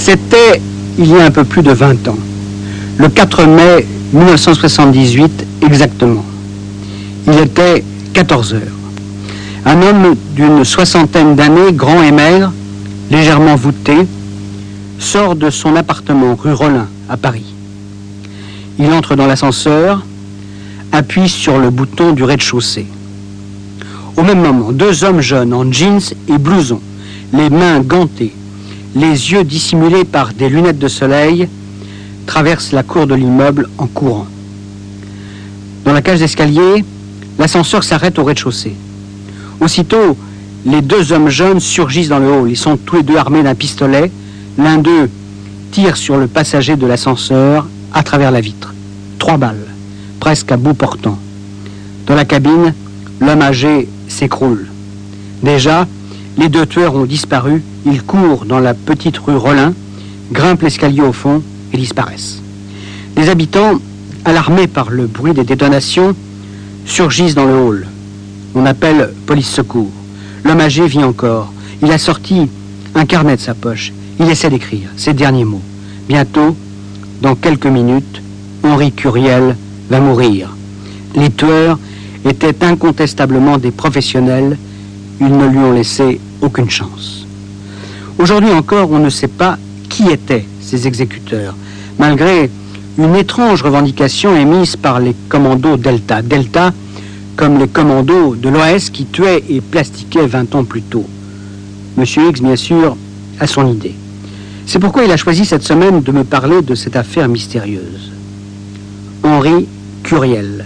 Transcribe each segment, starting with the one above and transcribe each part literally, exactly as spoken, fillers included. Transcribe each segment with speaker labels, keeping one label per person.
Speaker 1: C'était il y a un peu plus de vingt ans, le quatre mai mille neuf cent soixante-dix-huit exactement. Il était quatorze heures. Un homme d'une soixantaine d'années, grand et maigre, légèrement voûté, sort de son appartement rue Rollin à Paris. Il entre dans l'ascenseur, appuie sur le bouton du rez-de-chaussée. Au même moment, deux hommes jeunes en jeans et blouson, les mains gantées, les yeux dissimulés par des lunettes de soleil, traversent la cour de l'immeuble en courant. Dans la cage d'escalier, l'ascenseur s'arrête au rez-de-chaussée. Aussitôt, les deux hommes jeunes surgissent dans le hall. Ils sont tous les deux armés d'un pistolet. L'un d'eux tire sur le passager de l'ascenseur à travers la vitre. Trois balles, presque à bout portant. Dans la cabine, l'homme âgé s'écroule. Déjà, les deux tueurs ont disparu. Ils courent dans la petite rue Rollin, grimpent l'escalier au fond et disparaissent. Les habitants, alarmés par le bruit des détonations, surgissent dans le hall. On appelle police secours. L'homme âgé vit encore. Il a sorti un carnet de sa poche. Il essaie d'écrire ces derniers mots. Bientôt, dans quelques minutes, Henri Curiel va mourir. Les tueurs étaient incontestablement des professionnels. Ils ne lui ont laissé aucune chance. Aujourd'hui encore, on ne sait pas qui étaient ces exécuteurs, malgré une étrange revendication émise par les commandos Delta. Delta, comme les commandos de l'O A S qui tuaient et plastiquaient vingt ans plus tôt. Monsieur X, bien sûr, a son idée. C'est pourquoi il a choisi cette semaine de me parler de cette affaire mystérieuse. Henri Curiel.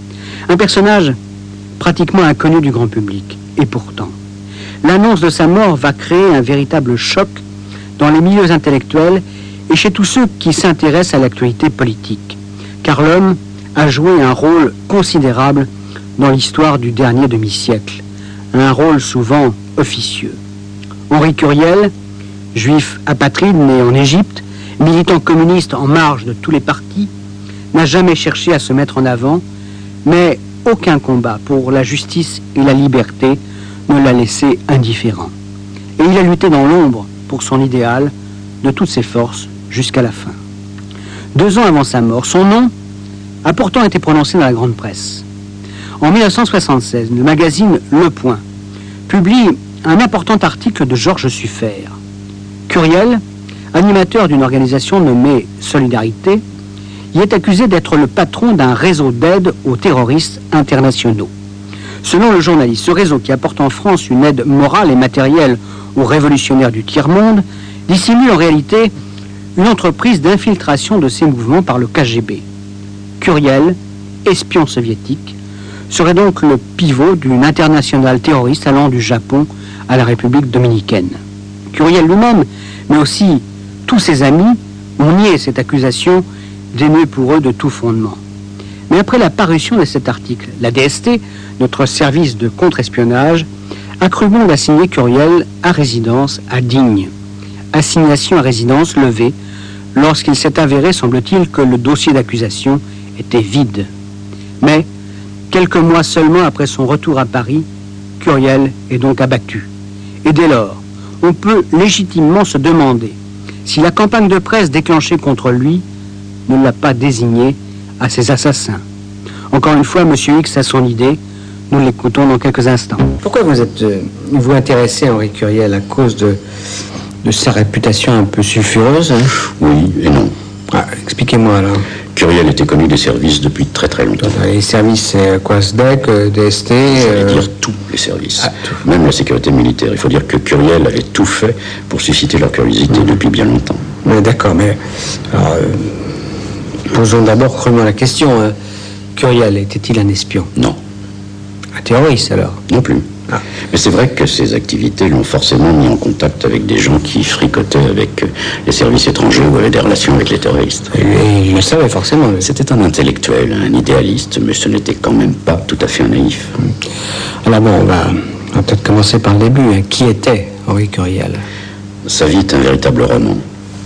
Speaker 1: Un personnage pratiquement inconnu du grand public. Et pourtant, l'annonce de sa mort va créer un véritable choc dans les milieux intellectuels et chez tous ceux qui s'intéressent à l'actualité politique. Car l'homme a joué un rôle considérable dans l'histoire du dernier demi-siècle. Un rôle souvent officieux. Henri Curiel, juif apatride né en Égypte, militant communiste en marge de tous les partis, n'a jamais cherché à se mettre en avant, mais aucun combat pour la justice et la liberté ne l'a laissé indifférent. Et il a lutté dans l'ombre pour son idéal de toutes ses forces jusqu'à la fin. Deux ans avant sa mort, son nom a pourtant été prononcé dans la grande presse. En mille neuf cent soixante-seize, le magazine Le Point publie un important article de Georges Suffert. Curiel, animateur d'une organisation nommée Solidarité, y est accusé d'être le patron d'un réseau d'aide aux terroristes internationaux. Selon le journaliste, ce réseau qui apporte en France une aide morale et matérielle aux révolutionnaires du tiers-monde dissimule en réalité une entreprise d'infiltration de ces mouvements par le K G B. Curiel, espion soviétique, serait donc le pivot d'une internationale terroriste allant du Japon à la République dominicaine. Curiel lui-même, mais aussi tous ses amis, ont nié cette accusation dénuée pour eux de tout fondement. Mais après la parution de cet article, la D S T, notre service de contre-espionnage, a cru bon d'assigner Curiel à résidence à Digne. Assignation à résidence levée lorsqu'il s'est avéré, semble-t-il, que le dossier d'accusation était vide. Mais, quelques mois seulement après son retour à Paris, Curiel est donc abattu. Et dès lors, on peut légitimement se demander si la campagne de presse déclenchée contre lui ne l'a pas désigné à ses assassins. Encore une fois, M. X a son idée. Nous l'écoutons dans quelques instants. Pourquoi vous êtes euh, vous intéressé à Henri Curiel à cause de, de sa réputation un peu sulfureuse, hein?
Speaker 2: Oui et non.
Speaker 1: Ah, expliquez-moi alors.
Speaker 2: Curiel était connu des services depuis très très longtemps.
Speaker 1: Les services, c'est quoi, S D E C, D S T
Speaker 2: Je vais
Speaker 1: euh...
Speaker 2: dire tous les services,
Speaker 1: ah, tout.
Speaker 2: Même la sécurité militaire. Il faut dire que Curiel avait tout fait pour susciter leur curiosité mmh. depuis bien longtemps.
Speaker 1: Mais d'accord, mais alors, euh, posons d'abord crûment la question. Hein. Curiel était-il un espion?
Speaker 2: Non.
Speaker 1: Un terroriste alors?
Speaker 2: Non plus. Ah. Mais c'est vrai que ces activités l'ont forcément mis en contact avec des gens qui fricotaient avec les services étrangers ou avaient des relations avec les terroristes.
Speaker 1: Et il le savait forcément.
Speaker 2: C'était un intellectuel, un idéaliste, mais ce n'était quand même pas tout à fait un naïf.
Speaker 1: Alors bon, on va, on va peut-être commencer par le début. Hein. Qui était Henri Curiel?
Speaker 2: Sa vie est un véritable roman.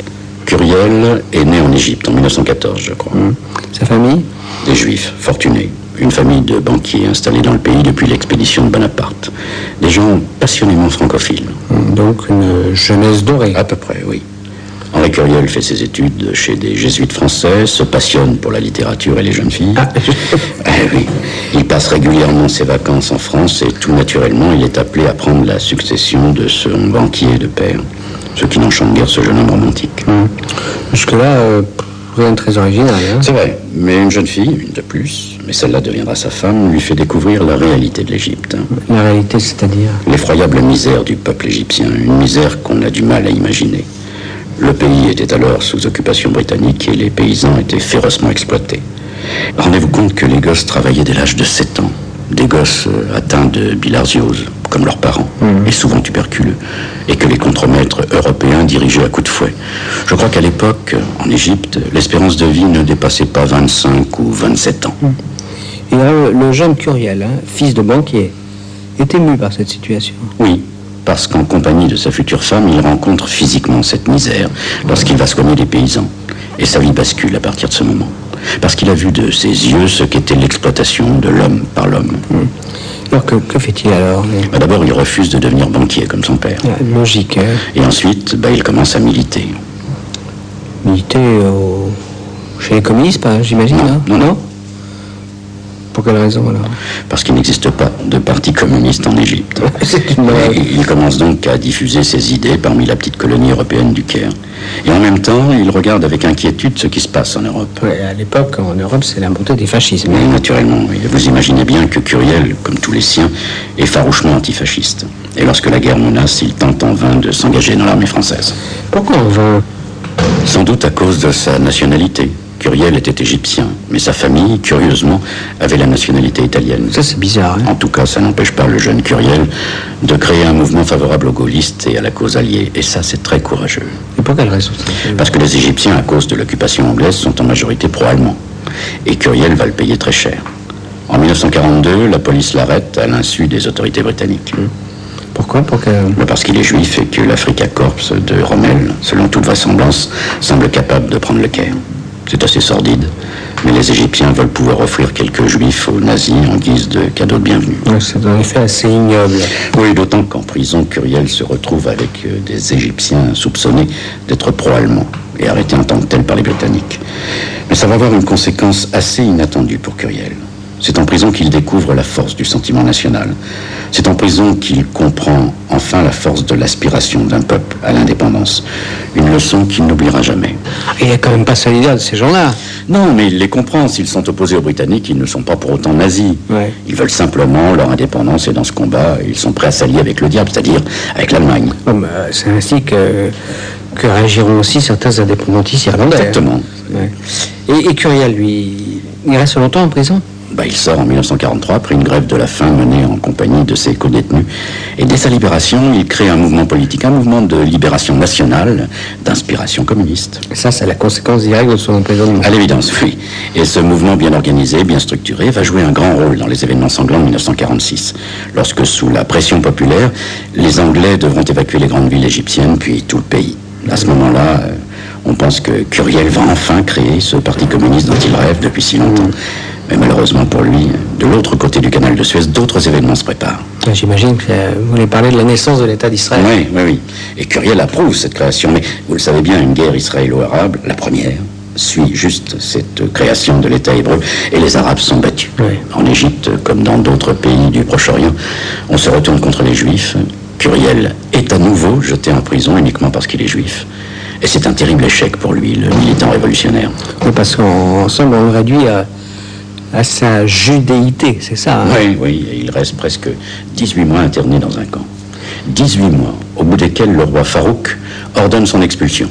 Speaker 2: Curiel est né en Égypte en mille neuf cent quatorze, je crois.
Speaker 1: Mmh. Sa famille?
Speaker 2: Des Juifs, fortunés. Une famille de banquiers installés dans le pays depuis l'expédition de Bonaparte. Des gens passionnément francophiles.
Speaker 1: Donc une jeunesse dorée.
Speaker 2: À peu près, oui. En Curiel fait ses études chez des jésuites français, se passionne pour la littérature et les jeunes filles. Ah. Eh oui. Il passe régulièrement ses vacances en France et tout naturellement, il est appelé à prendre la succession de son banquier de père. Ce qui n'enchante guère ce jeune homme romantique.
Speaker 1: Hum. Jusque-là, euh, rien de très original. Hein.
Speaker 2: C'est vrai, mais une jeune fille, une de plus, mais celle-là deviendra sa femme, lui fait découvrir la réalité de l'Égypte.
Speaker 1: La réalité, c'est-à-dire?
Speaker 2: L'effroyable misère du peuple égyptien, une misère qu'on a du mal à imaginer. Le pays était alors sous occupation britannique et les paysans étaient férocement exploités. Rendez-vous compte que les gosses travaillaient dès l'âge de sept ans. Des gosses atteints de bilharziose, comme leurs parents, mmh. et souvent tuberculeux, et que les contremaîtres européens dirigeaient à coups de fouet. Je crois qu'à l'époque, en Égypte, l'espérance de vie ne dépassait pas vingt-cinq ou vingt-sept ans. Mmh.
Speaker 1: Et alors, le jeune Curiel, hein, fils de banquier, est ému par cette situation.
Speaker 2: Oui, parce qu'en compagnie de sa future femme, il rencontre physiquement cette misère lorsqu'il va soigner les paysans. Et sa vie bascule à partir de ce moment. Parce qu'il a vu de ses yeux ce qu'était l'exploitation de l'homme par l'homme.
Speaker 1: Mmh. Alors que, que fait-il alors?
Speaker 2: bah D'abord, il refuse de devenir banquier comme son père.
Speaker 1: Ah, logique. Hein.
Speaker 2: Et ensuite, bah, il commence à militer.
Speaker 1: Militer au... chez les communistes, pas, j'imagine?
Speaker 2: Non,
Speaker 1: hein
Speaker 2: non, non.
Speaker 1: Pour quelle raison alors?
Speaker 2: Parce qu'il n'existe pas de parti communiste en Égypte. Il commence donc à diffuser ses idées parmi la petite colonie européenne du Caire. Et en même temps, il regarde avec inquiétude ce qui se passe en Europe.
Speaker 1: Ouais, à l'époque, en Europe, c'est la montée des fascismes.
Speaker 2: Oui, naturellement. Oui. Vous imaginez bien que Curiel, comme tous les siens, est farouchement antifasciste. Et lorsque la guerre menace, il tente en vain de s'engager dans l'armée française.
Speaker 1: Pourquoi en vain?
Speaker 2: Sans doute à cause de sa nationalité. Curiel était égyptien, mais sa famille, curieusement, avait la nationalité italienne.
Speaker 1: Ça, c'est bizarre. Hein?
Speaker 2: En tout cas, ça n'empêche pas le jeune Curiel de créer un mouvement favorable aux gaullistes et à la cause alliée. Et ça, c'est très courageux.
Speaker 1: Et pour quelle raison?
Speaker 2: Parce que les Égyptiens, à cause de l'occupation anglaise, sont en majorité pro-allemands. Et Curiel va le payer très cher. En mille neuf cent quarante-deux, la police l'arrête à l'insu des autorités britanniques.
Speaker 1: Mmh. Pourquoi? Pour que...
Speaker 2: Parce qu'il est juif et que l'Africa Corps de Rommel, selon toute vraisemblance, semble capable de prendre le Caire. C'est assez sordide, mais les Égyptiens veulent pouvoir offrir quelques juifs aux nazis en guise de cadeau de bienvenue.
Speaker 1: Ouais, c'est en effet assez ignoble.
Speaker 2: Oui, d'autant qu'en prison, Curiel se retrouve avec des Égyptiens soupçonnés d'être pro-allemands et arrêtés en tant que tels par les Britanniques. Mais ça va avoir une conséquence assez inattendue pour Curiel. C'est en prison qu'il découvre la force du sentiment national. C'est en prison qu'il comprend enfin la force de l'aspiration d'un peuple à l'indépendance. Une leçon qu'il n'oubliera jamais.
Speaker 1: Il n'est quand même pas solidaire de ces gens-là.
Speaker 2: Non, mais il les comprend. S'ils sont opposés aux Britanniques, ils ne sont pas pour autant nazis.
Speaker 1: Ouais.
Speaker 2: Ils veulent simplement leur indépendance et dans ce combat, ils sont prêts à s'allier avec le diable, c'est-à-dire avec l'Allemagne.
Speaker 1: Oh, bah, c'est ainsi que, que réagiront aussi certains indépendantistes irlandais.
Speaker 2: Exactement.
Speaker 1: Ouais. Et, et Curiel, lui, il reste longtemps en prison?
Speaker 2: Bah, il sort en mille neuf cent quarante-trois après une grève de la faim menée en compagnie de ses codétenus. Et dès sa libération, il crée un mouvement politique, un mouvement de libération nationale, d'inspiration communiste.
Speaker 1: Ça, c'est la conséquence directe de son emprisonnement.
Speaker 2: À l'évidence, oui. Et ce mouvement bien organisé, bien structuré, va jouer un grand rôle dans les événements sanglants de mille neuf cent quarante-six, lorsque, sous la pression populaire, les Anglais devront évacuer les grandes villes égyptiennes, puis tout le pays. À ce moment-là, euh, on pense que Curiel va enfin créer ce parti communiste dont il rêve depuis si longtemps. Mais malheureusement pour lui, de l'autre côté du canal de Suez, d'autres événements se préparent.
Speaker 1: J'imagine que vous voulez parler de la naissance de l'État d'Israël.
Speaker 2: Oui, oui, oui. Et Curiel approuve cette création. Mais vous le savez bien, une guerre israélo-arabe, la première, suit juste cette création de l'État hébreu. Et les Arabes sont battus.
Speaker 1: Oui.
Speaker 2: En Égypte, comme dans d'autres pays du Proche-Orient, on se retourne contre les Juifs. Curiel est à nouveau jeté en prison uniquement parce qu'il est juif. Et c'est un terrible échec pour lui, le militant révolutionnaire.
Speaker 1: Oui, parce qu'ensemble, on le réduit à... à sa judéité, c'est ça hein?
Speaker 2: Oui, oui, et il reste presque dix-huit mois interné dans un camp. dix-huit mois, au bout desquels le roi Farouk ordonne son expulsion.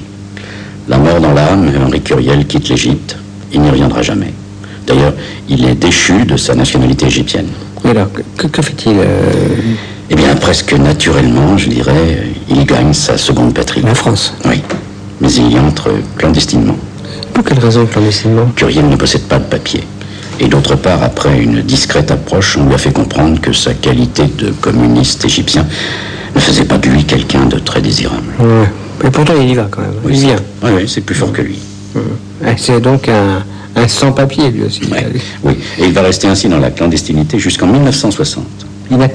Speaker 2: La mort dans l'âme, Henri Curiel quitte l'Égypte. Il n'y reviendra jamais. D'ailleurs, il est déchu de sa nationalité égyptienne.
Speaker 1: Et alors, que, que fait-il euh...
Speaker 2: Eh bien, presque naturellement, je dirais, il gagne sa seconde patrie.
Speaker 1: La France.
Speaker 2: Oui, mais il y entre clandestinement.
Speaker 1: Pour quelle raison clandestinement?
Speaker 2: Curiel ne possède pas de papier. Et d'autre part, après une discrète approche, on lui a fait comprendre que sa qualité de communiste égyptien ne faisait pas de lui quelqu'un de très désirable.
Speaker 1: Ouais. Mais pourtant, il y va quand même.
Speaker 2: Oui,
Speaker 1: il vient.
Speaker 2: Oui, oui, c'est plus fort que lui.
Speaker 1: Mmh. C'est donc un, un sans-papier, lui aussi.
Speaker 2: Ouais. Oui, et il va rester ainsi dans la clandestinité jusqu'en mille neuf cent soixante.
Speaker 1: Inactif?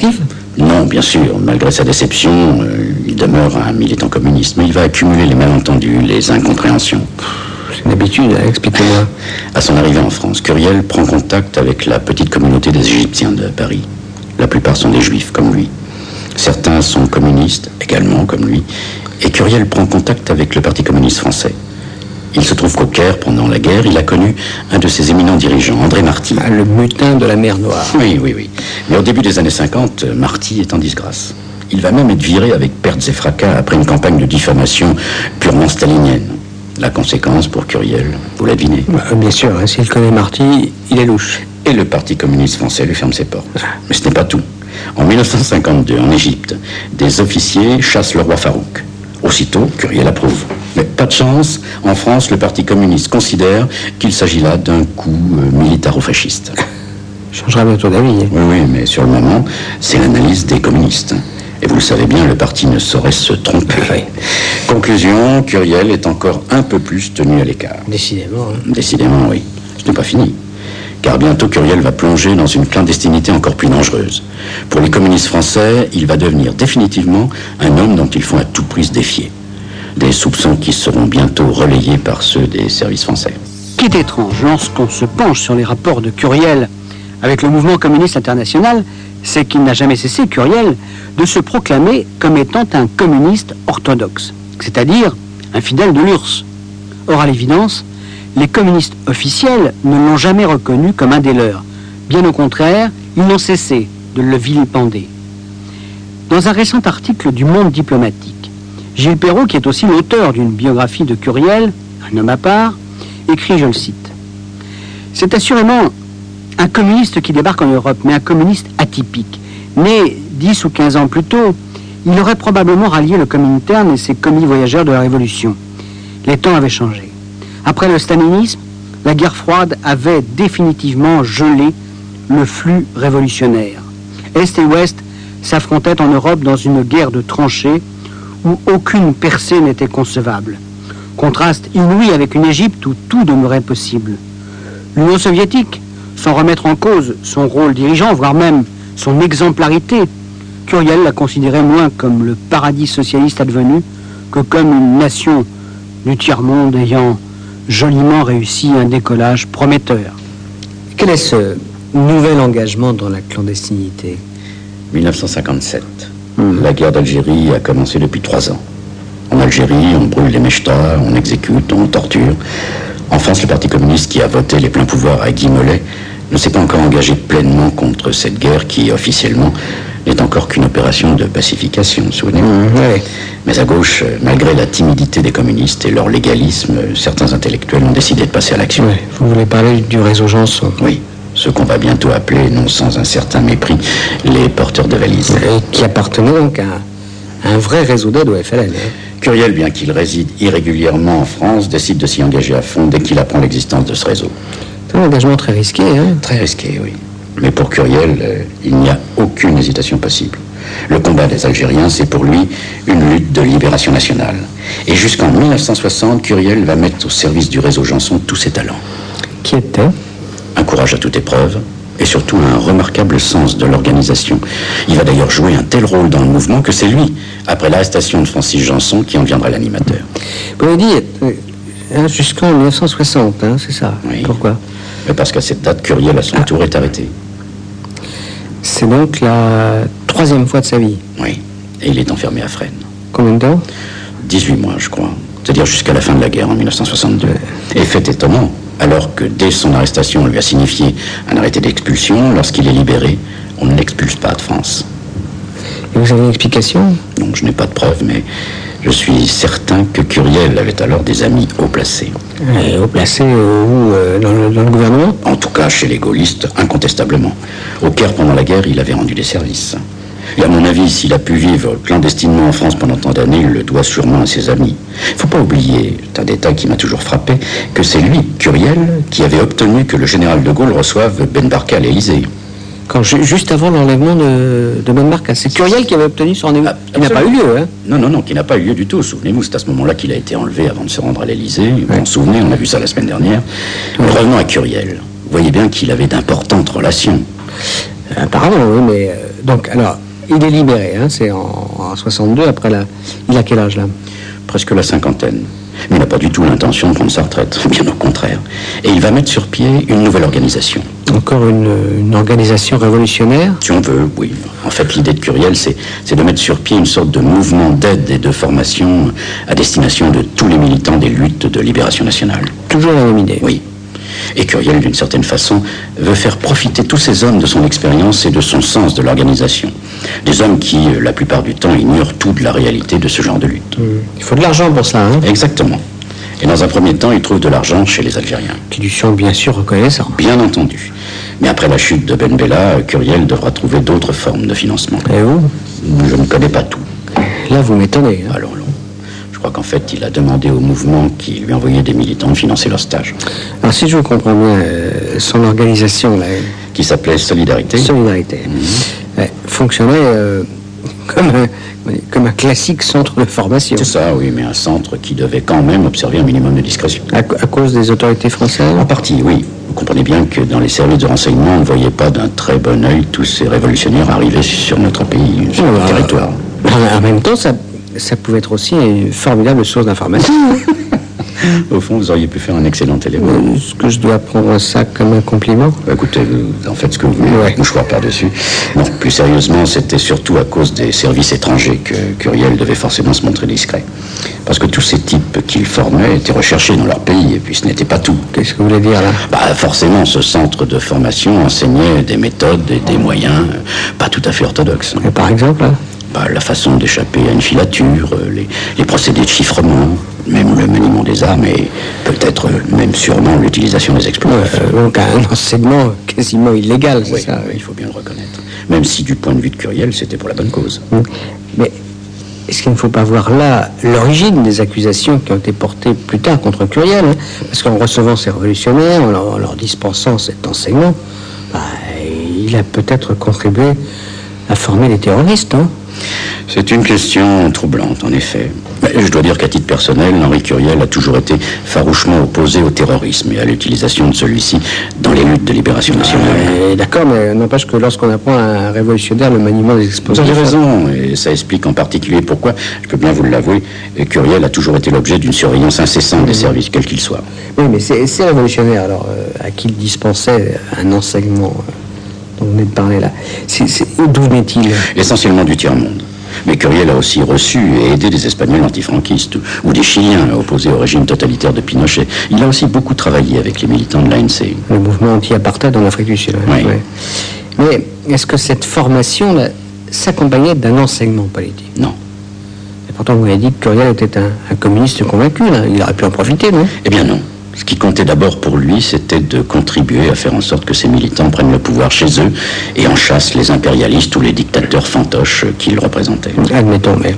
Speaker 2: Non, bien sûr, malgré sa déception, euh, il demeure un militant communiste, mais il va accumuler les malentendus, les incompréhensions.
Speaker 3: C'est une habitude, hein, expliquez-moi.
Speaker 2: À son arrivée en France, Curiel prend contact avec la petite communauté des Égyptiens de Paris. La plupart sont des juifs, comme lui. Certains sont communistes, également, comme lui, et Curiel prend contact avec le Parti communiste français. Il se trouve qu'au Caire, pendant la guerre, il a connu un de ses éminents dirigeants, André Marty.
Speaker 3: Ah, le mutin de la mer Noire.
Speaker 2: Oui, oui, oui. Mais au début des années cinquante, Marty est en disgrâce. Il va même être viré avec pertes et fracas après une campagne de diffamation purement stalinienne. La conséquence pour Curiel, vous la devinez.
Speaker 3: Bah, bien sûr, hein, s'il connaît Marty, il est louche.
Speaker 2: Et le Parti communiste français lui ferme ses portes. Mais ce n'est pas tout. En mille neuf cent cinquante-deux, en Égypte, des officiers chassent le roi Farouk. Aussitôt, Curiel approuve. Mais pas de chance, en France, le Parti communiste considère qu'il s'agit là d'un coup euh, militaro-fasciste.
Speaker 3: Changera bientôt d'avis. Hein.
Speaker 2: Oui, oui, mais sur le moment, c'est l'analyse des communistes. Et vous le savez bien, le parti ne saurait se tromper.
Speaker 3: Oui.
Speaker 2: Conclusion, Curiel est encore un peu plus tenu à l'écart.
Speaker 3: Décidément. Hein.
Speaker 2: Décidément, oui. Ce n'est pas fini. Car bientôt, Curiel va plonger dans une clandestinité encore plus dangereuse. Pour les communistes français, il va devenir définitivement un homme dont il faut à tout prix se défier. Des soupçons qui seront bientôt relayés par ceux des services français.
Speaker 1: Ce qui est étrange, lorsqu'on se penche sur les rapports de Curiel avec le mouvement communiste international, c'est qu'il n'a jamais cessé, Curiel, de se proclamer comme étant un communiste orthodoxe, c'est-à-dire un fidèle de l'U R S S. Or, à l'évidence, les communistes officiels ne l'ont jamais reconnu comme un des leurs. Bien au contraire, ils n'ont cessé de le vilipender. Dans un récent article du Monde diplomatique, Gilles Perrault, qui est aussi l'auteur d'une biographie de Curiel, un homme à part, écrit, je le cite, « C'est assurément un communiste qui débarque en Europe, mais un communiste atypique. Né dix ou quinze ans plus tôt, il aurait probablement rallié le Comintern et ses commis voyageurs de la Révolution. Les temps avaient changé. Après le stalinisme, la guerre froide avait définitivement gelé le flux révolutionnaire. Est et Ouest s'affrontaient en Europe dans une guerre de tranchées où aucune percée n'était concevable. Contraste inouï avec une Égypte où tout demeurait possible. L'Union soviétique, sans remettre en cause son rôle dirigeant, voire même son exemplarité, Curiel la considérait moins comme le paradis socialiste advenu que comme une nation du tiers-monde ayant joliment réussi un décollage prometteur.
Speaker 3: Quel est ce nouvel engagement dans la clandestinité ?
Speaker 2: mille neuf cent cinquante-sept. Mmh. La guerre d'Algérie a commencé depuis trois ans. En Algérie, on brûle les mechtas, on exécute, on torture. En France, le Parti communiste qui a voté les pleins pouvoirs à Guy Mollet ne s'est pas encore engagé pleinement contre cette guerre qui, officiellement, n'est encore qu'une opération de pacification, souvenez-vous. Mmh,
Speaker 3: oui.
Speaker 2: Mais à gauche, malgré la timidité des communistes et leur légalisme, certains intellectuels ont décidé de passer à l'action.
Speaker 3: Oui. Vous voulez parler du réseau Janson ?
Speaker 2: Oui, ce qu'on va bientôt appeler, non sans un certain mépris, les porteurs de valises.
Speaker 3: Et qui appartenaient donc à un vrai réseau d'aide au F L N. Hein.
Speaker 2: Curiel, bien qu'il réside irrégulièrement en France, décide de s'y engager à fond dès qu'il apprend l'existence de ce réseau.
Speaker 3: C'est un engagement très risqué, hein ?
Speaker 2: Très risqué, oui. Mais pour Curiel, euh, il n'y a aucune hésitation possible. Le combat des Algériens, c'est pour lui une lutte de libération nationale. Et jusqu'en mille neuf cent soixante, Curiel va mettre au service du réseau Janson tous ses talents.
Speaker 3: Qui était ?
Speaker 2: Un courage à toute épreuve, et surtout un remarquable sens de l'organisation. Il va d'ailleurs jouer un tel rôle dans le mouvement que c'est lui, après l'arrestation de Francis Janson, qui en deviendra l'animateur.
Speaker 3: Vous m'avez dit euh, jusqu'en mille neuf cent soixante, hein, c'est ça ?
Speaker 2: Oui.
Speaker 3: Pourquoi ?
Speaker 2: Mais parce qu'à cette date, Curiel, à son ah. tour, est arrêté.
Speaker 3: C'est donc la troisième fois de sa vie ?
Speaker 2: Oui, et il est enfermé à Fresnes.
Speaker 3: Combien de temps ?
Speaker 2: dix-huit mois, je crois. C'est-à-dire jusqu'à la fin de la guerre, en mille neuf cent soixante-deux. Ouais. Et fait étonnant, alors que dès son arrestation, on lui a signifié un arrêté d'expulsion, lorsqu'il est libéré, on ne l'expulse pas de France.
Speaker 3: Et vous avez une explication ?
Speaker 2: Non, je n'ai pas de preuve, mais je suis certain que Curiel avait alors des amis haut placés.
Speaker 3: Et haut placés euh, où euh, dans, le, dans le gouvernement ?
Speaker 2: En tout cas, chez les gaullistes, incontestablement. Au Caire, pendant la guerre, il avait rendu des services. Et à mon avis, s'il a pu vivre clandestinement en France pendant tant d'années, il le doit sûrement à ses amis. Il ne faut pas oublier, c'est un détail qui m'a toujours frappé, que c'est lui, Curiel, qui avait obtenu que le général de Gaulle reçoive Ben Barka à l'Élysée.
Speaker 3: Quand, juste avant l'enlèvement de, de Ben Barka. C'est Curiel qui avait obtenu son rendez-vous, qui n'a pas eu lieu. Hein.
Speaker 2: Non, non, non, qui n'a pas eu lieu du tout. Souvenez-vous, c'est à ce moment-là qu'il a été enlevé avant de se rendre à l'Élysée. Vous vous en souvenez, on a vu ça la semaine dernière. Mais ouais. Revenons à Curiel. Vous voyez bien qu'il avait d'importantes relations.
Speaker 3: Apparemment, oui, mais... Euh, donc, alors, il est libéré, hein, c'est en, en soixante-deux, après la... Il a quel âge là?
Speaker 2: Presque la cinquantaine. Mais il n'a pas du tout l'intention de prendre sa retraite, bien au contraire. Et il va mettre sur pied une nouvelle organisation.
Speaker 3: Encore une, une organisation révolutionnaire?
Speaker 2: Si on veut, oui. En fait, l'idée de Curiel, c'est, c'est de mettre sur pied une sorte de mouvement d'aide et de formation à destination de tous les militants des luttes de libération nationale.
Speaker 3: Toujours la même idée?
Speaker 2: Oui. Et Curiel, d'une certaine façon, veut faire profiter tous ces hommes de son expérience et de son sens de l'organisation. Des hommes qui, la plupart du temps, ignorent tout de la réalité de ce genre de lutte.
Speaker 3: Mmh. Il faut de l'argent pour ça, hein?
Speaker 2: Exactement. Et dans un premier temps, il trouve de l'argent chez les Algériens.
Speaker 3: Qui lui sont bien sûr reconnaissants.
Speaker 2: Bien entendu. Mais après la chute de Ben Bella, Curiel devra trouver d'autres formes de financement.
Speaker 3: Et vous?
Speaker 2: Je ne connais pas tout.
Speaker 3: Là, vous m'étonnez. Hein?
Speaker 2: Alors, non. Je crois qu'en fait, il a demandé au mouvement qui lui envoyait des militants de financer leur stage.
Speaker 3: Alors, si je vous comprends bien, euh, son organisation, là...
Speaker 2: Qui s'appelait Solidarité.
Speaker 3: Solidarité. Mmh. Euh, fonctionnait euh, comme, un, comme un classique centre de formation.
Speaker 2: C'est ça, oui, mais un centre qui devait quand même observer un minimum de discrétion.
Speaker 3: À, à cause des autorités françaises?
Speaker 2: En partie, oui. Vous comprenez bien que dans les services de renseignement, on ne voyait pas d'un très bon œil tous ces révolutionnaires arriver sur notre pays, sur
Speaker 3: oh,
Speaker 2: notre
Speaker 3: bah,
Speaker 2: territoire.
Speaker 3: En, en même temps, ça, ça pouvait être aussi une formidable source d'information.
Speaker 2: Au fond, vous auriez pu faire un excellent élément.
Speaker 3: Est-ce que je dois prendre ça comme un compliment?
Speaker 2: Écoutez, vous en faites ce que vous voulez,
Speaker 3: ouais.
Speaker 2: Mouchoir par-dessus. Non, plus sérieusement, c'était surtout à cause des services étrangers que Curiel devait forcément se montrer discret. Parce que tous ces types qu'il formait étaient recherchés dans leur pays, et puis ce n'était pas tout.
Speaker 3: Qu'est-ce que vous voulez dire, là?
Speaker 2: Bah, forcément, ce centre de formation enseignait des méthodes et des moyens euh, pas tout à fait orthodoxes.
Speaker 3: Et par exemple, là?
Speaker 2: Bah, la façon d'échapper à une filature, les, les procédés de chiffrement, même le maniement des armes et peut-être même sûrement l'utilisation des explosifs.
Speaker 3: Euh, donc un enseignement quasiment illégal, c'est
Speaker 2: oui,
Speaker 3: ça?
Speaker 2: Oui, il faut bien le reconnaître. Même si du point de vue de Curiel, c'était pour la bonne cause.
Speaker 3: Mais est-ce qu'il ne faut pas voir là l'origine des accusations qui ont été portées plus tard contre Curiel, hein? Parce qu'en recevant ces révolutionnaires, en leur, en leur dispensant cet enseignement, bah, il a peut-être contribué à former les terroristes, hein?
Speaker 2: C'est une question troublante, en effet. Mais je dois dire qu'à titre personnel, Henri Curiel a toujours été farouchement opposé au terrorisme et à l'utilisation de celui-ci dans les luttes de libération nationale.
Speaker 3: Euh, D'accord, mais n'empêche que lorsqu'on apprend à un révolutionnaire le maniement des explosifs...
Speaker 2: Vous avez raison, et ça explique en particulier pourquoi, je peux bien vous l'avouer, Curiel a toujours été l'objet d'une surveillance incessante des services, quels qu'ils soient.
Speaker 3: Oui, mais ces, ces révolutionnaires, alors, euh, à qui il dispensait un enseignement euh, dont vous venez de parler là, c'est, c'est, d'où venait-il?
Speaker 2: Essentiellement du tiers-monde. Mais Curiel a aussi reçu et aidé des Espagnols antifranquistes ou des Chiliens opposés au régime totalitaire de Pinochet. Il a aussi beaucoup travaillé avec les militants de l'A N C.
Speaker 3: Le mouvement anti-apartheid en Afrique du Sud.
Speaker 2: Oui.
Speaker 3: Ouais. Mais est-ce que cette formation là, s'accompagnait d'un enseignement politique?
Speaker 2: Non.
Speaker 3: Et pourtant, vous avez dit que Curiel était un, un communiste convaincu. Là. Il aurait pu en profiter, non?
Speaker 2: Eh bien non. Ce qui comptait d'abord pour lui, c'était de contribuer à faire en sorte que ces militants prennent le pouvoir chez eux et en chassent les impérialistes ou les dictateurs fantoches qu'ils représentaient.
Speaker 3: Admettons, mais...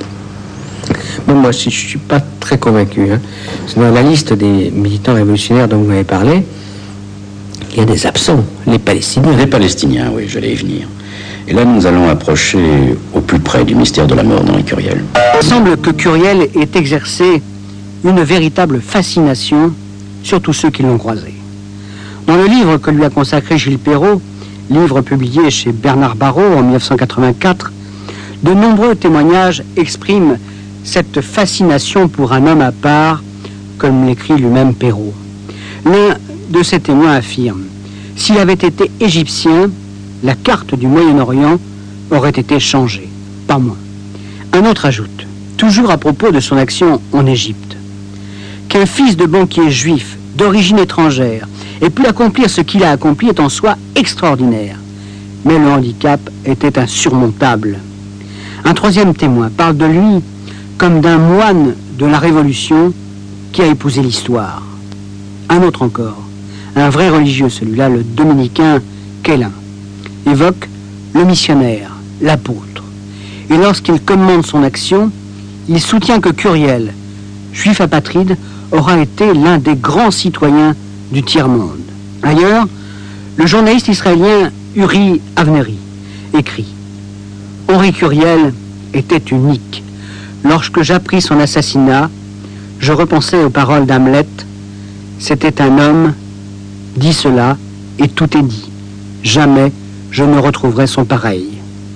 Speaker 3: Bon, moi, si je ne suis pas très convaincu. Hein. Dans la liste des militants révolutionnaires dont vous avez parlé, il y a des absents, les Palestiniens.
Speaker 2: Les Palestiniens, oui, j'allais y venir. Et là, nous allons approcher au plus près du mystère de la mort d'Henri Curiel.
Speaker 1: Il semble que Curiel ait exercé une véritable fascination sur tous ceux qui l'ont croisé. Dans le livre que lui a consacré Gilles Perrault, livre publié chez Bernard Barrault en mille neuf cent quatre-vingt-quatre, de nombreux témoignages expriment cette fascination pour un homme à part, comme l'écrit lui-même Perrault. L'un de ces témoins affirme: s'il avait été égyptien, la carte du Moyen-Orient aurait été changée, pas moins. Un autre ajoute, toujours à propos de son action en Égypte, qu'un fils de banquier juif d'origine étrangère ait pu accomplir ce qu'il a accompli est en soi extraordinaire. Mais le handicap était insurmontable. Un troisième témoin parle de lui comme d'un moine de la Révolution qui a épousé l'histoire. Un autre encore, un vrai religieux, celui-là, le dominicain Quélin, évoque le missionnaire, l'apôtre. Et lorsqu'il commande son action, il soutient que Curiel, juif apatride, aura été l'un des grands citoyens du tiers-monde. Ailleurs, le journaliste israélien Uri Avneri écrit « Henri Curiel était unique. Lorsque j'appris son assassinat, je repensais aux paroles d'Hamlet. C'était un homme, dit cela, et tout est dit. Jamais je ne retrouverai son pareil. »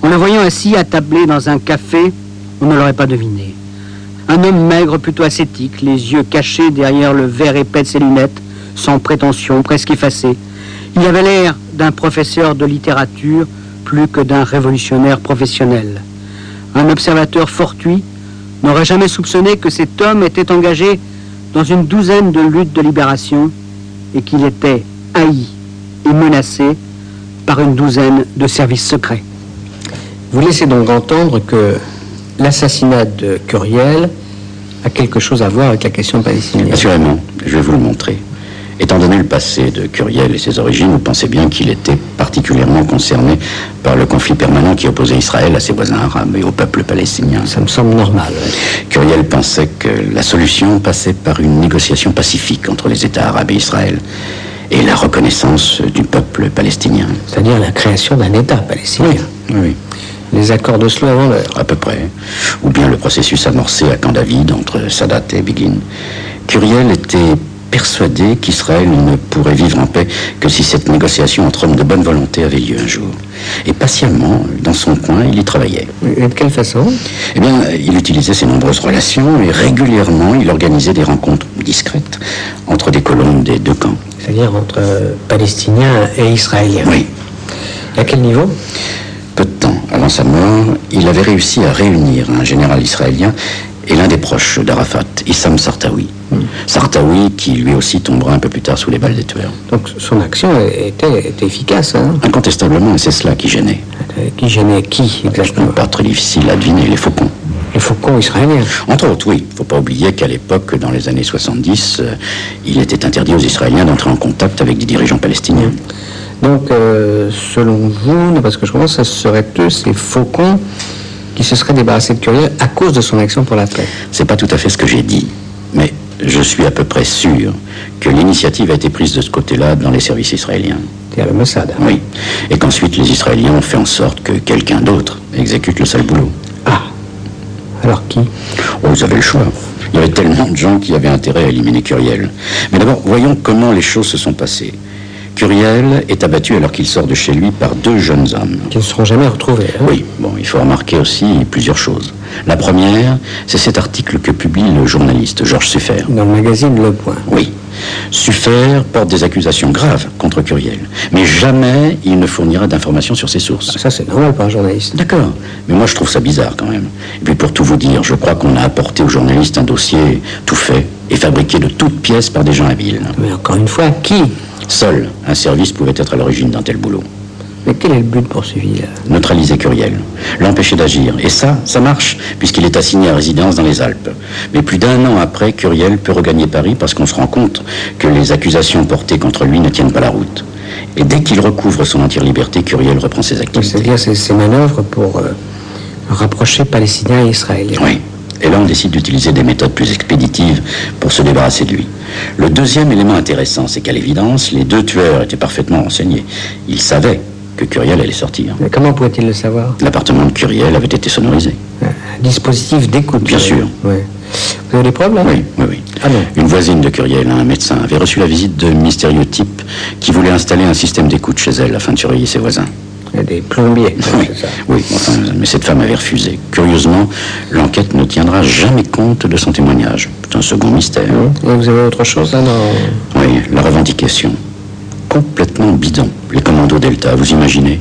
Speaker 1: En le voyant assis attablé dans un café, on ne l'aurait pas deviné. Un homme maigre, plutôt ascétique, les yeux cachés derrière le verre épais de ses lunettes, sans prétention, presque effacé. Il avait l'air d'un professeur de littérature plus que d'un révolutionnaire professionnel. Un observateur fortuit n'aurait jamais soupçonné que cet homme était engagé dans une douzaine de luttes de libération et qu'il était haï et menacé par une douzaine de services secrets.
Speaker 3: Vous laissez donc entendre que l'assassinat de Curiel a quelque chose à voir avec la question palestinienne.
Speaker 2: Assurément, je vais vous le montrer. Étant donné le passé de Curiel et ses origines, vous pensez bien qu'il était particulièrement concerné par le conflit permanent qui opposait Israël à ses voisins arabes et au peuple palestinien.
Speaker 3: Ça me semble normal. Ouais.
Speaker 2: Curiel pensait que la solution passait par une négociation pacifique entre les États arabes et Israël et la reconnaissance du peuple palestinien.
Speaker 3: C'est-à-dire la création d'un État palestinien.
Speaker 2: Oui, oui.
Speaker 3: Les accords d'Oslo avant l'heure.
Speaker 2: À peu près. Ou bien le processus amorcé à Camp David entre Sadat et Begin. Curiel était persuadé qu'Israël ne pourrait vivre en paix que si cette négociation entre hommes de bonne volonté avait lieu un jour. Et patiemment, dans son coin, il y travaillait.
Speaker 3: Et de quelle façon?
Speaker 2: Eh bien, il utilisait ses nombreuses relations et régulièrement, il organisait des rencontres discrètes entre des colonnes des deux camps.
Speaker 3: C'est-à-dire entre euh, Palestiniens et Israéliens.
Speaker 2: Oui.
Speaker 3: Et à quel niveau?
Speaker 2: Peu de temps avant sa mort, il avait réussi à réunir un général israélien et l'un des proches d'Arafat, Issam Sartawi. Mm. Sartawi qui lui aussi tombera un peu plus tard sous les balles des tueurs.
Speaker 3: Donc son action était, était efficace, hein?
Speaker 2: Incontestablement, et c'est cela qui gênait.
Speaker 3: Euh, qui gênait qui, exactement?
Speaker 2: Pas très difficile à deviner, les faucons.
Speaker 3: Les faucons israéliens?
Speaker 2: Entre autres, oui. Il ne faut pas oublier qu'à l'époque, dans les années soixante-dix, euh, il était interdit aux Israéliens d'entrer en contact avec des dirigeants palestiniens.
Speaker 3: Mm. Donc, euh, selon vous, parce que je pense que ce seraient eux, ces faucons, qui se seraient débarrassés de Curiel à cause de son action pour la paix.
Speaker 2: C'est pas tout à fait ce que j'ai dit, mais je suis à peu près sûr que l'initiative a été prise de ce côté-là dans les services israéliens.
Speaker 3: C'est-à-dire le Mossad.
Speaker 2: Oui, et qu'ensuite les Israéliens ont fait en sorte que quelqu'un d'autre exécute le sale boulot.
Speaker 3: Ah, alors qui?
Speaker 2: Oh, vous avez le choix. Il y avait tellement de gens qui avaient intérêt à éliminer Curiel. Mais d'abord, voyons comment les choses se sont passées. Curiel est abattu alors qu'il sort de chez lui par deux jeunes hommes.
Speaker 3: Qui ne seront jamais retrouvés. Hein?
Speaker 2: Oui, bon, il faut remarquer aussi plusieurs choses. La première, c'est cet article que publie le journaliste Georges Suffer.
Speaker 3: Dans le magazine Le Point.
Speaker 2: Oui. Suffer porte des accusations graves contre Curiel, mais jamais il ne fournira d'informations sur ses sources.
Speaker 3: Ça, c'est normal pour un journaliste.
Speaker 2: D'accord, mais moi je trouve ça bizarre quand même. Et puis pour tout vous dire, je crois qu'on a apporté au journaliste un dossier tout fait et fabriqué de toutes pièces par des gens habiles.
Speaker 3: Mais encore une fois, qui?
Speaker 2: Seul un service pouvait être à l'origine d'un tel boulot.
Speaker 3: Mais quel est le but poursuivi là?
Speaker 2: Neutraliser Curiel, l'empêcher d'agir. Et ça, ça marche, puisqu'il est assigné à résidence dans les Alpes. Mais plus d'un an après, Curiel peut regagner Paris parce qu'on se rend compte que les accusations portées contre lui ne tiennent pas la route. Et dès qu'il recouvre son entière liberté, Curiel reprend ses activités.
Speaker 3: C'est-à-dire ces, ces manœuvres pour euh, rapprocher Palestiniens et Israéliens.
Speaker 2: Oui. Et là, on décide d'utiliser des méthodes plus expéditives pour se débarrasser de lui. Le deuxième élément intéressant, c'est qu'à l'évidence, les deux tueurs étaient parfaitement renseignés. Ils savaient que Curiel allait sortir.
Speaker 3: Mais comment pourrait-il le savoir?
Speaker 2: L'appartement de Curiel avait été sonorisé.
Speaker 3: Un dispositif d'écoute.
Speaker 2: Bien sûr.
Speaker 3: Oui. Vous avez des preuves là?
Speaker 2: Oui, oui, oui.
Speaker 3: Ah non.
Speaker 2: Une voisine de Curiel, un médecin, avait reçu la visite de mystérieux types qui voulaient installer un système d'écoute chez elle afin de surveiller ses voisins.
Speaker 3: Des plombiers,
Speaker 2: oui,
Speaker 3: c'est ça.
Speaker 2: Oui, enfin, mais cette femme avait refusé. Curieusement, l'enquête ne tiendra jamais compte de son témoignage. C'est un second mystère.
Speaker 3: Mmh. Et vous avez autre chose là dans...
Speaker 2: Oui, la revendication. Complètement bidon. Les commandos Delta, vous imaginez?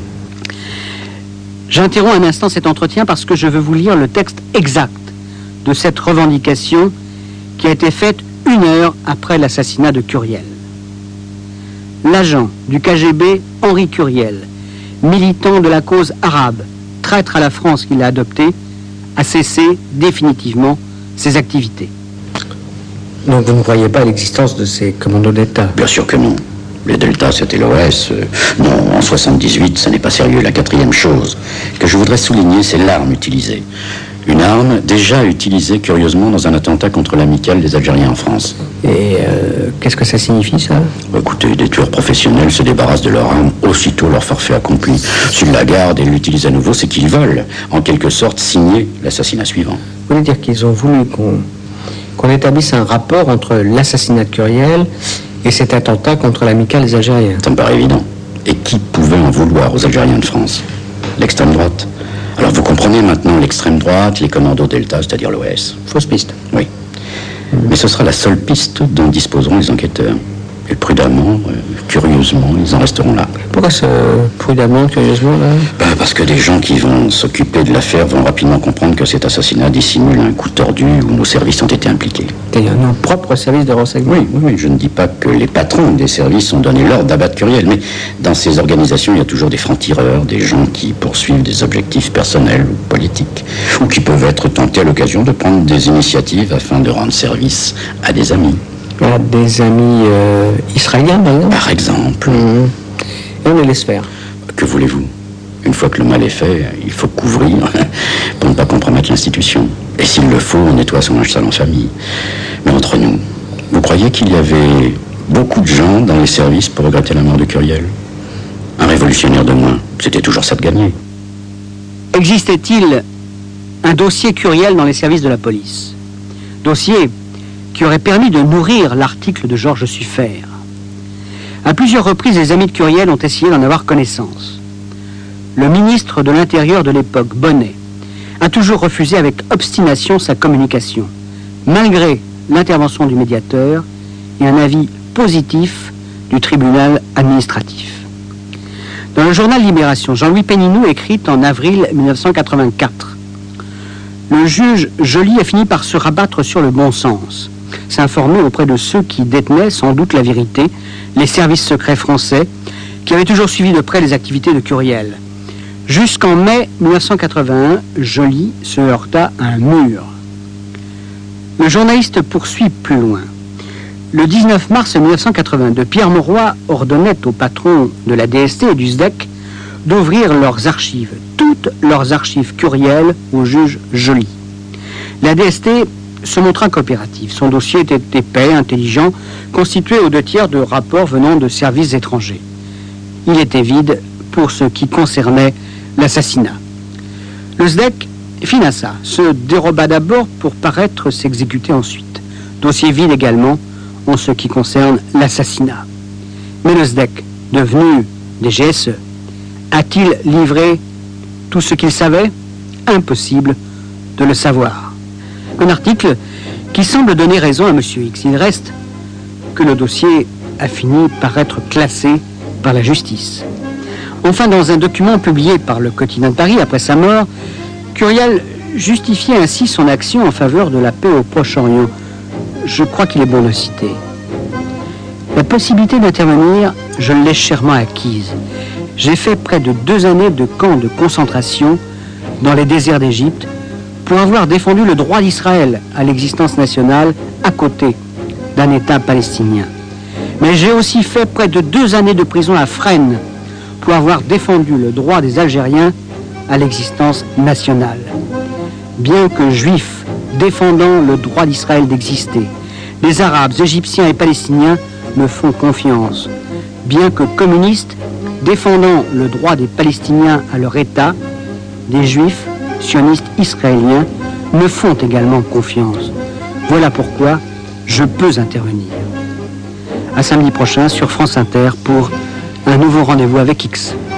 Speaker 1: J'interromps un instant cet entretien parce que je veux vous lire le texte exact de cette revendication qui a été faite une heure après l'assassinat de Curiel. L'agent du K G B, Henri Curiel, militant de la cause arabe, traître à la France qu'il a adoptée, a cessé définitivement ses activités.
Speaker 3: Donc vous ne croyez pas à l'existence de ces commandos d'État?
Speaker 2: Bien sûr que non. Les Delta, c'était l'O S. Euh, non, en soixante-dix-huit, ça n'est pas sérieux. La quatrième chose que je voudrais souligner, c'est l'arme utilisée. Une arme déjà utilisée, curieusement, dans un attentat contre l'amicale des Algériens en France.
Speaker 3: Et euh, qu'est-ce que ça signifie, ça?
Speaker 2: Écoutez, des tueurs professionnels se débarrassent de leur arme aussitôt leur forfait accompli. S'ils la gardent et l'utilisent à nouveau, c'est qu'ils veulent, en quelque sorte, signer l'assassinat suivant.
Speaker 3: Vous voulez dire qu'ils ont voulu qu'on qu'on établisse un rapport entre l'assassinat de Curiel et cet attentat contre l'amicale des Algériens?
Speaker 2: Ça me paraît évident. Et qui pouvait en vouloir aux Algériens de France? L'extrême droite. Alors vous comprenez maintenant l'extrême droite, les commandos Delta, c'est-à-dire l'O S.
Speaker 3: Fausse piste.
Speaker 2: Oui. Mmh. Mais ce sera la seule piste dont disposeront les enquêteurs. Et prudemment, euh, curieusement, ils en resteront là.
Speaker 3: Pourquoi ce prudemment, curieusement, là
Speaker 2: ben, Parce que des gens qui vont s'occuper de l'affaire vont rapidement comprendre que cet assassinat dissimule un coup tordu où nos services ont été impliqués.
Speaker 3: C'est-à-dire nos propres services de renseignement.
Speaker 2: Oui, oui, oui, je ne dis pas que les patrons des services ont donné l'ordre d'abattre Curiel, mais dans ces organisations, il y a toujours des francs-tireurs, des gens qui poursuivent des objectifs personnels ou politiques, ou qui peuvent être tentés à l'occasion de prendre des initiatives afin de rendre service à des amis.
Speaker 3: À des amis euh, israéliens, par exemple
Speaker 2: Par exemple.
Speaker 3: Mmh. Et on les laisse faire.
Speaker 2: Que voulez-vous? Une fois que le mal est fait, il faut couvrir pour ne pas compromettre l'institution. Et s'il le faut, on nettoie son linge sale en famille. Mais entre nous, vous croyez qu'il y avait beaucoup de gens dans les services pour regretter la mort de Curiel? Un révolutionnaire de moins, c'était toujours ça de gagner.
Speaker 1: Existait-il un dossier Curiel dans les services de la police? Dossier qui aurait permis de nourrir l'article de Georges Suffert. À plusieurs reprises, les amis de Curiel ont essayé d'en avoir connaissance. Le ministre de l'Intérieur de l'époque, Bonnet, a toujours refusé avec obstination sa communication, malgré l'intervention du médiateur et un avis positif du tribunal administratif. Dans le journal Libération, Jean-Louis Pénineau écrit en avril mille neuf cent quatre-vingt-quatre « Le juge Joly a fini par se rabattre sur le bon sens, s'informer auprès de ceux qui détenaient sans doute la vérité, les services secrets français, qui avaient toujours suivi de près les activités de Curiel. Jusqu'en mai mille neuf cent quatre-vingt-un, Joly se heurta à un mur. » Le journaliste poursuit plus loin. Le dix-neuf mars mille neuf cent quatre-vingt-deux, Pierre Mauroy ordonnait aux patrons de la D S T et du S D E C d'ouvrir leurs archives, toutes leurs archives Curiel au juge Joly. La D S T se montra coopérative. Son dossier était épais, intelligent, constitué aux deux tiers de rapports venant de services étrangers. Il était vide pour ce qui concernait l'assassinat. Le S D E C finança, se déroba d'abord pour paraître s'exécuter ensuite. Dossier vide également en ce qui concerne l'assassinat. Mais le S D E C, devenu D G S E, a-t-il livré tout ce qu'il savait? Impossible de le savoir. Un article qui semble donner raison à M. X. Il reste que le dossier a fini par être classé par la justice. Enfin, dans un document publié par le Quotidien de Paris après sa mort, Curiel justifiait ainsi son action en faveur de la paix au Proche-Orient. Je crois qu'il est bon de citer. La possibilité d'intervenir, je l'ai chèrement acquise. J'ai fait près de deux années de camps de concentration dans les déserts d'Égypte pour avoir défendu le droit d'Israël à l'existence nationale à côté d'un État palestinien. Mais j'ai aussi fait près de deux années de prison à Fresnes pour avoir défendu le droit des Algériens à l'existence nationale. Bien que juifs défendant le droit d'Israël d'exister, les Arabes, Égyptiens et Palestiniens me font confiance. Bien que communistes défendant le droit des Palestiniens à leur État, des Juifs, sionistes israéliens, me font également confiance. Voilà pourquoi je peux intervenir. À samedi prochain sur France Inter pour un nouveau rendez-vous avec X.